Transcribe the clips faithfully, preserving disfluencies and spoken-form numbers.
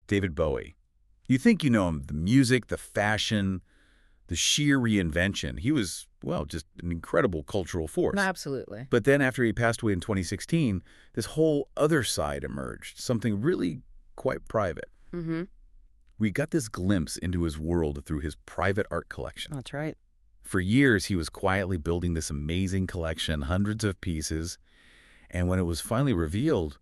David Bowie. You think you know him, the music, the fashion, the sheer reinvention. He was, well, just an incredible cultural force. Absolutely. But then after he passed away in twenty sixteen, this whole other side emerged, something really quite private. Mm-hmm. We got this glimpse into his world through his private art collection. That's right. For years, he was quietly building this amazing collection, hundreds of pieces, and when it was finally revealed,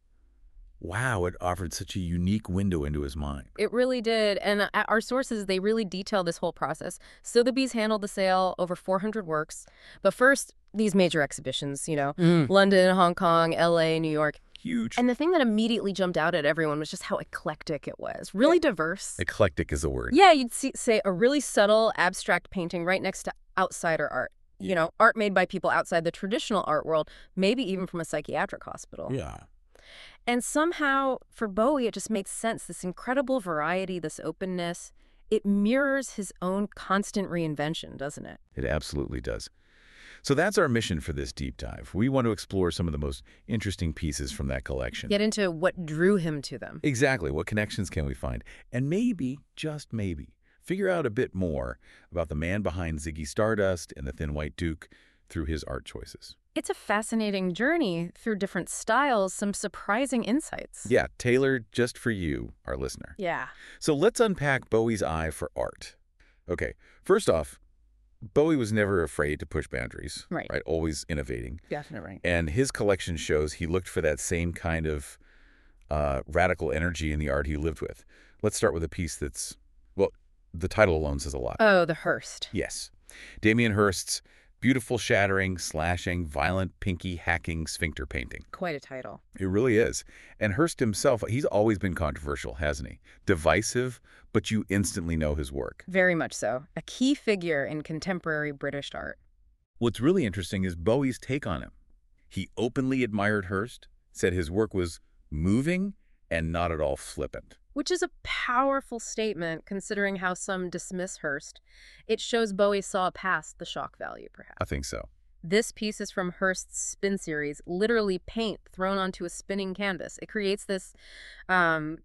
wow, it offered such a unique window into his mind. It really did. And uh, our sources, they really detail this whole process. Sotheby's handled the sale, over four hundred works. But first, these major exhibitions, you know, Mm. London, Hong Kong, L A, New York. Huge. And the thing that immediately jumped out at everyone was just how eclectic it was. Really diverse. Eclectic is a word. Yeah, you'd see, say a really subtle, abstract painting right next to outsider art. You know, art made by people outside the traditional art world, maybe even from a psychiatric hospital. Yeah. And somehow, for Bowie, it just makes sense. This incredible variety, this openness, it mirrors his own constant reinvention, doesn't it? It absolutely does. So that's our mission for this deep dive. We want to explore some of the most interesting pieces from that collection. Get into what drew him to them. Exactly. What connections can we find? And maybe, just maybe, figure out a bit more about the man behind Ziggy Stardust and the Thin White Duke through his art choices. It's a fascinating journey through different styles, some surprising insights. Yeah, tailored just for you, our listener. Yeah. So let's unpack Bowie's eye for art. Okay, first off, Bowie was never afraid to push boundaries. Right. Right, always innovating. Definitely. And his collection shows he looked for that same kind of uh, radical energy in the art he lived with. Let's start with a piece that's, well, the title alone says a lot. Oh, the Hearst. Yes. Damien Hirst's beautiful shattering, slashing, violent, pinky, hacking sphincter painting. Quite a title. It really is. And Hirst himself, he's always been controversial, hasn't he? Divisive, but you instantly know his work. Very much so. A key figure in contemporary British art. What's really interesting is Bowie's take on him. He openly admired Hirst, said his work was moving and not at all flippant. Which is a powerful statement considering how some dismiss Hirst. It shows Bowie saw past the shock value, perhaps. I think so. This piece is from Hirst's Spin series, literally paint thrown onto a spinning canvas. It creates this um,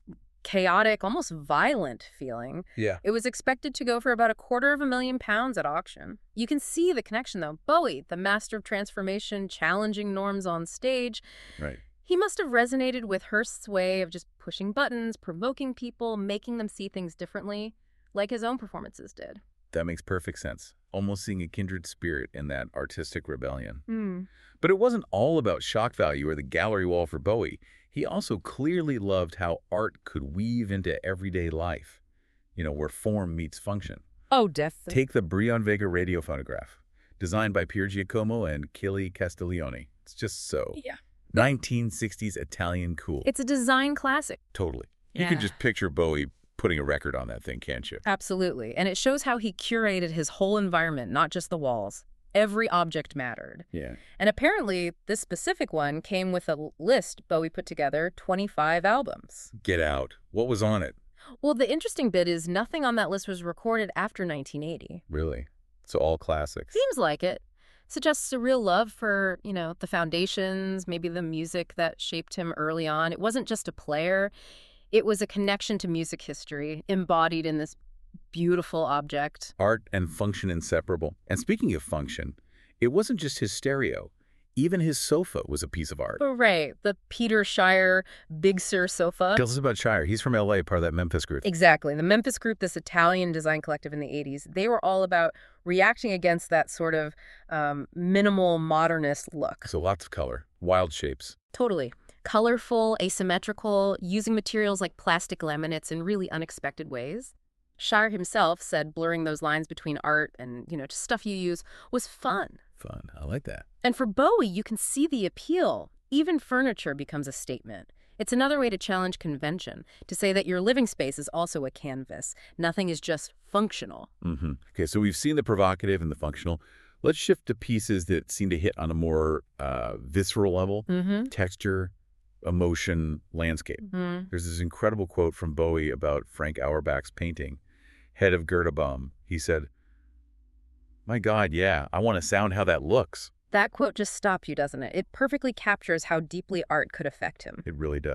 chaotic, almost violent feeling. Yeah. It was expected to go for about a quarter of a million pounds at auction. You can see the connection, though. Bowie, the master of transformation, challenging norms on stage. Right. He must have resonated with Hirst's way of just pushing buttons, provoking people, making them see things differently, like his own performances did. That makes perfect sense. Almost seeing a kindred spirit in that artistic rebellion. Hmm. But it wasn't all about shock value or the gallery wall for Bowie. He also clearly loved how art could weave into everyday life, you know, where form meets function. Oh, definitely. Take the Brion Vega radio phonograph, designed by Pier Giacomo and Chili Castiglione. It's just so Yeah. nineteen sixties Italian cool. It's a design classic. Totally. You Yeah. can just picture Bowie putting a record on that thing, can't you? Absolutely. And it shows how he curated his whole environment, not just the walls. Every object mattered. Yeah. And apparently, this specific one came with a list Bowie put together, twenty-five albums. Get out. What was on it? Well, the interesting bit is nothing on that list was recorded after nineteen eighty. Really? So all classics. Seems like it. Suggests a real love for, you know, the foundations, maybe the music that shaped him early on. It wasn't just a player. It was a connection to music history embodied in this beautiful object. Art and function inseparable. And speaking of function, it wasn't just his stereo. Even his sofa was a piece of art. Right, the Peter Shire Big Sur sofa. Tell us about Shire. He's from L A, part of that Memphis group. Exactly. The Memphis group, this Italian design collective in the eighties, they were all about reacting against that sort of um, minimal modernist look. So lots of color, wild shapes. Totally. Colorful, asymmetrical, using materials like plastic laminates in really unexpected ways. Shire himself said blurring those lines between art and, you know, just stuff you use was fun. Fun. I like that. And for Bowie, you can see the appeal. Even furniture becomes a statement. It's another way to challenge convention, to say that your living space is also a canvas. Nothing is just functional. Mm-hmm. Okay, so we've seen the provocative and the functional. Let's shift to pieces that seem to hit on a more uh, visceral level. Mm-hmm. Texture, emotion, landscape. Mm-hmm. There's this incredible quote from Bowie about Frank Auerbach's painting, Head of Gerda Baum. He said, "My God, yeah, I want to sound how that looks." That quote just stops you, doesn't it? It perfectly captures how deeply art could affect him. It really does.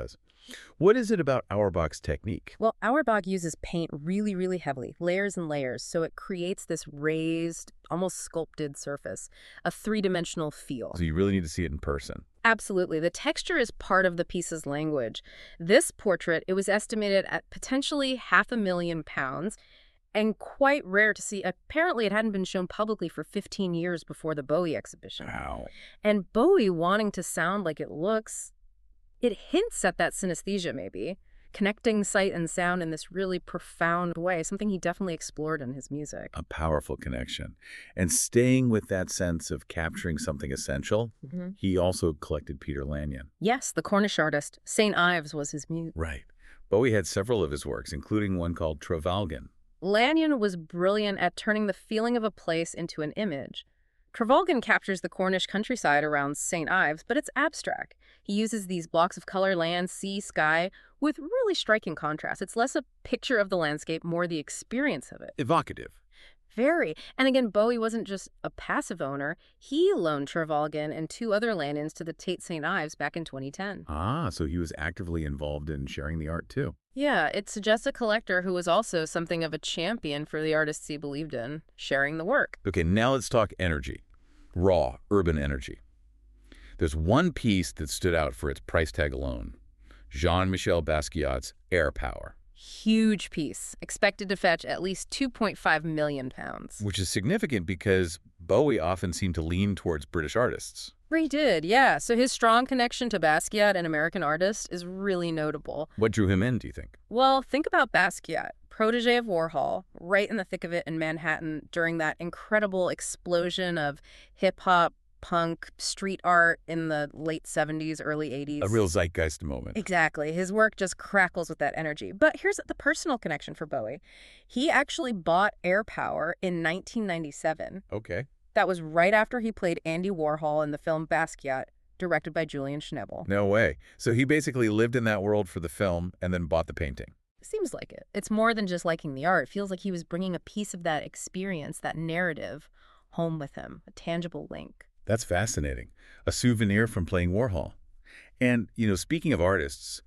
What is it about Auerbach's technique? Well, Auerbach uses paint really, really heavily, layers and layers, so it creates this raised, almost sculpted surface, a three-dimensional feel. So you really need to see it in person. Absolutely. The texture is part of the piece's language. This portrait, it was estimated at potentially half a million pounds and quite rare to see. Apparently, it hadn't been shown publicly for fifteen years before the Bowie exhibition. Wow. And Bowie wanting to sound like it looks, it hints at that synesthesia maybe, connecting sight and sound in this really profound way, something he definitely explored in his music. A powerful connection. And staying with that sense of capturing something essential, Mm-hmm. he also collected Peter Lanyon. Yes, the Cornish artist. Saint Ives was his muse. Right. Bowie had several of his works, including one called Trevalgan. Lanyon was brilliant at turning the feeling of a place into an image. Trevalgan captures the Cornish countryside around Saint Ives, but it's abstract. He uses these blocks of color, land, sea, sky, with really striking contrast. It's less a picture of the landscape, more the experience of it. Evocative. Very. And again, Bowie wasn't just a passive owner. He loaned Trevalgan and two other Lanyons to the Tate Saint Ives back in twenty ten. Ah, so he was actively involved in sharing the art, too. Yeah, it suggests a collector who was also something of a champion for the artists he believed in, sharing the work. Okay, now let's talk energy. Raw, urban energy. There's one piece that stood out for its price tag alone. Jean-Michel Basquiat's Air Power. Huge piece, expected to fetch at least two point five million pounds. Which is significant because Bowie often seemed to lean towards British artists. He did, yeah. So his strong connection to Basquiat, an American artist, is really notable. What drew him in, do you think? Well, think about Basquiat, protege of Warhol, right in the thick of it in Manhattan during that incredible explosion of hip-hop, punk, street art in the late seventies, early eighties. A real zeitgeist moment. Exactly. His work just crackles with that energy. But here's the personal connection for Bowie. He actually bought Air Power in nineteen ninety-seven. Okay. That was right after he played Andy Warhol in the film Basquiat, directed by Julian Schnabel. No way. So he basically lived in that world for the film and then bought the painting. Seems like it. It's more than just liking the art. It feels like he was bringing a piece of that experience, that narrative, home with him, a tangible link. That's fascinating. A souvenir from playing Warhol. And, you know, speaking of artists,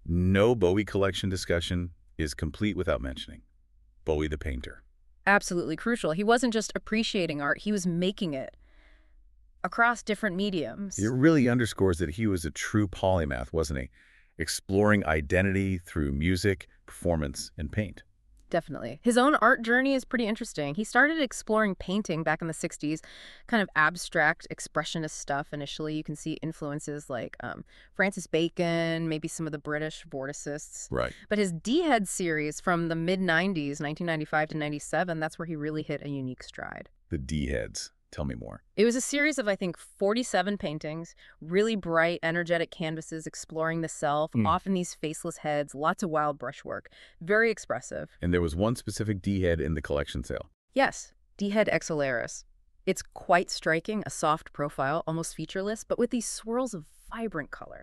no Bowie collection discussion is complete without mentioning Bowie the painter. Absolutely crucial. He wasn't just appreciating art, he was making it across different mediums. It really underscores that he was a true polymath, wasn't he? Exploring identity through music, performance, and paint. Definitely. His own art journey is pretty interesting. He started exploring painting back in the sixties, kind of abstract, expressionist stuff initially. You can see influences like um, Francis Bacon, maybe some of the British Vorticists. Right. But his D-Head series from the mid nineties, nineteen ninety-five to ninety-seven, that's where he really hit a unique stride. The D-Heads. Tell me more. It was a series of, I think, forty-seven paintings, really bright, energetic canvases exploring the self, Mm. often these faceless heads, lots of wild brushwork, very expressive. And there was one specific D-Head in the collection sale. Yes, D-Head Exolaris. It's quite striking, a soft profile, almost featureless, but with these swirls of vibrant color.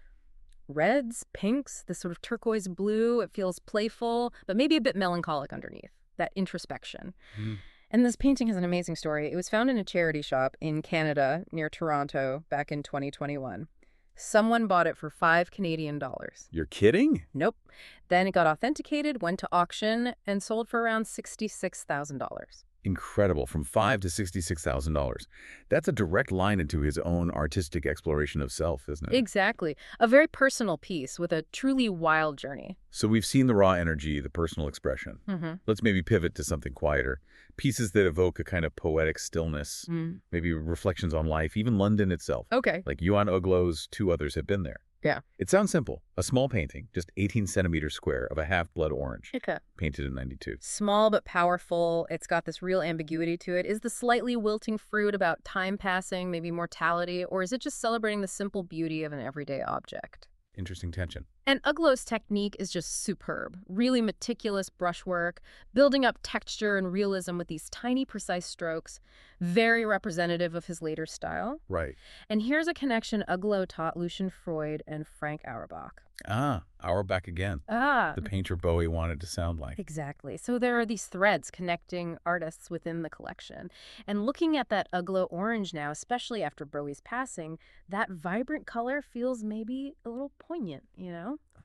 Reds, pinks, this sort of turquoise blue, it feels playful, but maybe a bit melancholic underneath, that introspection. Mm. And this painting has an amazing story. It was found in a charity shop in Canada near Toronto back in twenty twenty-one. Someone bought it for five Canadian dollars. You're kidding? Nope. Then it got authenticated, went to auction, and sold for around sixty-six thousand dollars. Incredible. From five to sixty-six thousand dollars. That's a direct line into his own artistic exploration of self, isn't it? Exactly. A very personal piece with a truly wild journey. So we've seen the raw energy, the personal expression. Mm-hmm. Let's maybe pivot to something quieter. Pieces that evoke a kind of poetic stillness, Mm. maybe reflections on life, even London itself. Okay. Like Johan Uglow's Two Others Have Been There. Yeah. It sounds simple. A small painting, just eighteen centimeters square, of a half-blood orange, Okay. painted in ninety-two. Small but powerful. It's got this real ambiguity to it. Is the slightly wilting fruit about time passing, maybe mortality, or is it just celebrating the simple beauty of an everyday object? Interesting tension. And Uglow's technique is just superb. Really meticulous brushwork, building up texture and realism with these tiny, precise strokes. Very representative of his later style. Right. And here's a connection Uglow taught Lucian Freud and Frank Auerbach. Ah, Auerbach again. Ah, The painter Bowie wanted to sound like. exactly. So there are these threads connecting artists within the collection. And looking at that Uglow orange now, especially after Bowie's passing, that vibrant color feels maybe a little poignant, you know?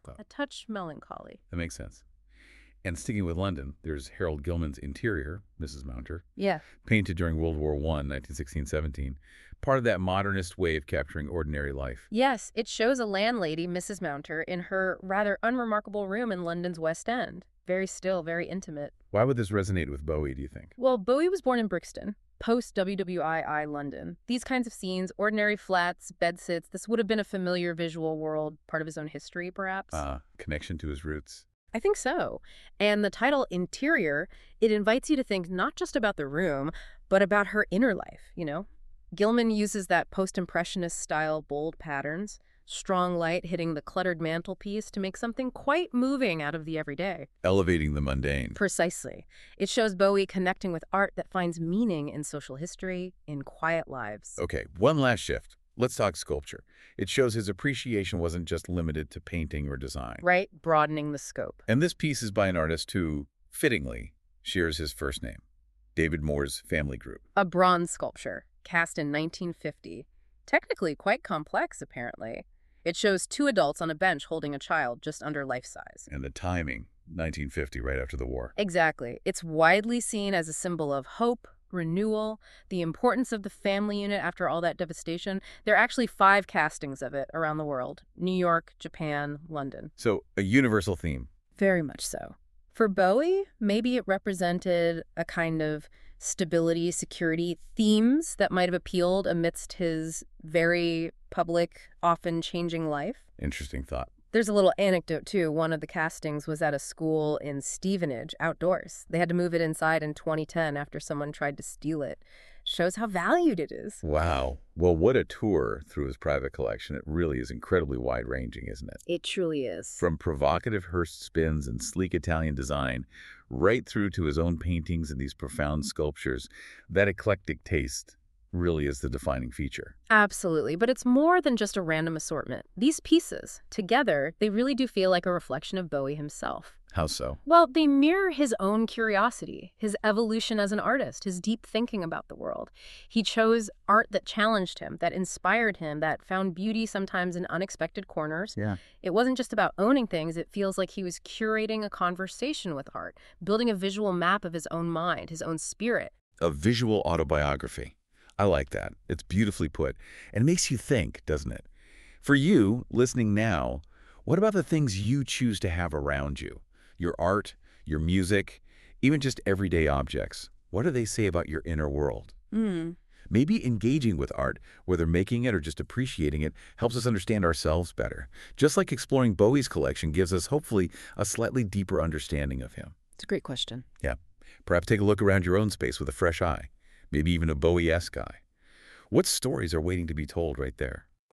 thought. A touch melancholy. That makes sense. And sticking with London, there's Harold Gilman's interior, Missus Mounter, Yeah. painted during World War One, nineteen sixteen seventeen, part of that modernist way of capturing ordinary life. Yes, it shows a landlady, Missus Mounter, in her rather unremarkable room in London's West End. Very still, very intimate. Why would this resonate with Bowie, do you think? Well, Bowie was born in Brixton, post-W W I London. These kinds of scenes, ordinary flats, bedsits, this would have been a familiar visual world, part of his own history, perhaps. Uh, connection to his roots. I think so. And the title Interior, it invites you to think not just about the room, but about her inner life, you know? Gilman uses that post-impressionist style bold patterns, strong light hitting the cluttered mantelpiece to make something quite moving out of the everyday. Elevating the mundane. Precisely. It shows Bowie connecting with art that finds meaning in social history, in quiet lives. Okay, one last shift. Let's talk sculpture. It shows his appreciation wasn't just limited to painting or design. Right? Broadening the scope. And this piece is by an artist who, fittingly, shares his first name, David Moore's Family Group. A bronze sculpture, cast in nineteen fifty. Technically quite complex, apparently. It shows two adults on a bench holding a child just under life size. And the timing, nineteen fifty, right after the war. Exactly. It's widely seen as a symbol of hope, renewal, the importance of the family unit after all that devastation. There are actually five castings of it around the world. New York, Japan, London. So, a universal theme. Very much so. For Bowie, maybe it represented a kind of stability, security themes that might have appealed amidst his very public, often changing life. Interesting thought. There's a little anecdote, too. One of the castings was at a school in Stevenage, outdoors. They had to move it inside in twenty ten after someone tried to steal it. Shows how valued it is. Wow. Well, what a tour through his private collection. It really is incredibly wide-ranging, isn't it? It truly is. From provocative Hearst spins and sleek Italian design, right through to his own paintings and these profound sculptures, that eclectic taste really is the defining feature. Absolutely, but it's more than just a random assortment. These pieces, together, they really do feel like a reflection of Bowie himself. How so? Well, they mirror his own curiosity, his evolution as an artist, his deep thinking about the world. He chose art that challenged him, that inspired him, that found beauty sometimes in unexpected corners. Yeah. It wasn't just about owning things. It feels like he was curating a conversation with art, building a visual map of his own mind, his own spirit. A visual autobiography. I like that. It's beautifully put. And it makes you think, doesn't it? For you, listening now, what about the things you choose to have around you? Your art, your music, even just everyday objects. What do they say about your inner world? Hmm. Maybe engaging with art, whether making it or just appreciating it, helps us understand ourselves better. Just like exploring Bowie's collection gives us, hopefully, a slightly deeper understanding of him. It's a great question. Yeah. Perhaps take a look around your own space with a fresh eye. Maybe even a Bowie-esque eye. What stories are waiting to be told right there?